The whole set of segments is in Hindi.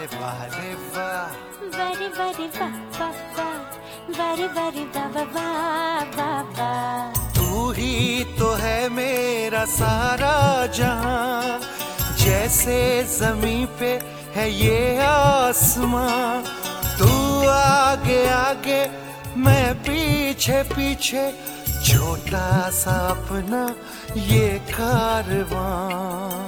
वाह रे वाह, वारे वारे वाह वाह वाह, वारे वारे वाह वाह वाह वाह। तू ही तो है मेरा सारा जहां, जैसे जमीन पे है ये आसमां। तू आगे आगे मैं पीछे पीछे, छोटा सा अपना ये कारवां।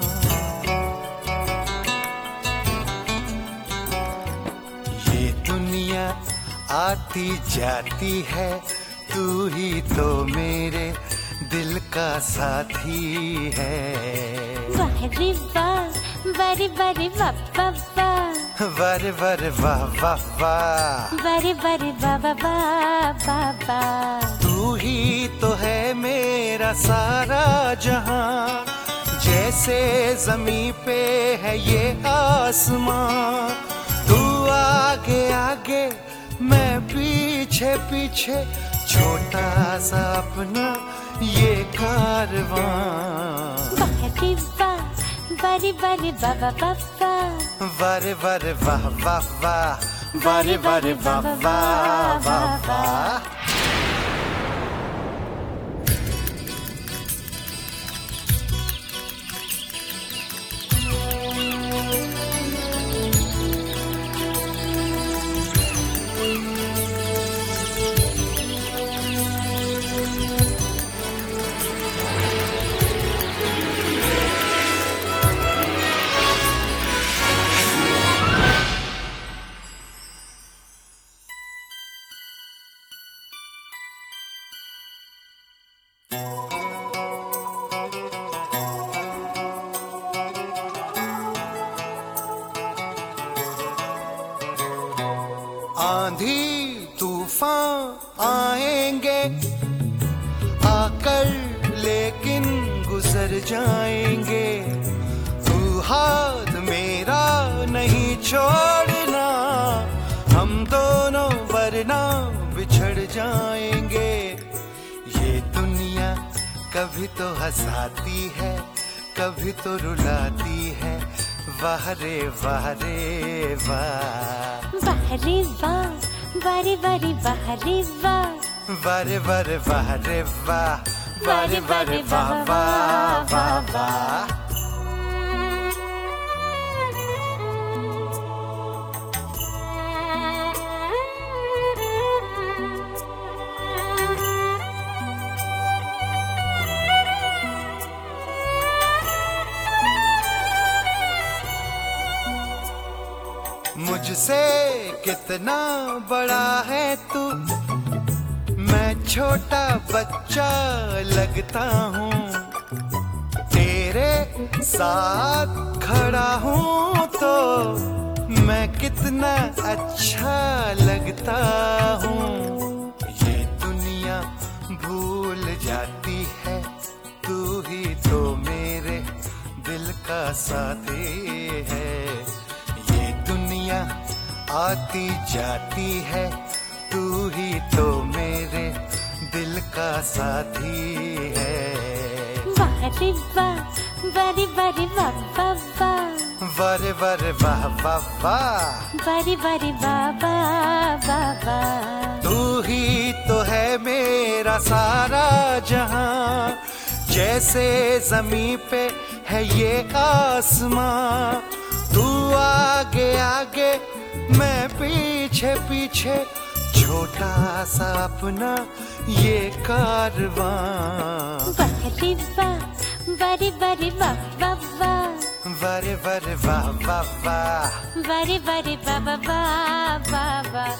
ये दुनिया आती जाती है, तू ही तो मेरे दिल का साथी है। वाह रे वाह, वारे वारे वाह वाह वाह, वारे वारे वाह वाह वाह, वारे वारे वाह वाह वाह वाह वाह। तू ही तो है मेरा सारा जहां, जैसे जमीन पे है ये आसमां। तू आगे आगे मैं पीछे पीछे, छोटा सा अपना ये कारवां। वाह रे वाह, वारे वारे वाह वाह वाह वाह, वारे वारे वाह वाह वाह, वारे वारे वाह वाह वाह वाह। आंधी तूफान आएंगे आकर, लेकिन गुजर जाएंगे। तू हाथ मेरा नहीं छोड़ना, हम दोनों वरना बिछड़ जाएंगे। ये दुनिया कभी तो हंसाती है, कभी तो रुलाती है। वाह रे वाह रे वाह, वाह रे वाह, वारे वारे वाह रे वाह, वारे वारे वाह रे वाह, वारे वारे वाह वाह वाह वाह। मुझसे कितना बड़ा है तू, मैं छोटा बच्चा लगता हूँ। तेरे साथ खड़ा हूँ तो मैं कितना अच्छा लगता हूँ। ये दुनिया भूल जाती है, तू ही तो मेरे दिल का साथी है। आती जाती है, तू ही तो मेरे दिल का साथी है। वाह रे वाह, वारे वारे वाह वाह वाह, वारे वारे वाह वाह वाह, वारे वारे वाह वाह वाह वाह। तू ही तो है मेरा सारा जहां, जैसे जमीन पे है ये आसमां। तू आगे आगे मैं पीछे पीछे, छोटा सा अपना ये कारवां। वाह रे वाह, वारे वारे वाह वाह वाह, वारे वारे वाह वाह वाह, वारे वारे वाह वाह वाह वाह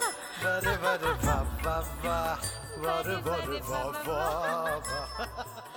वाह वाह वाह वाह।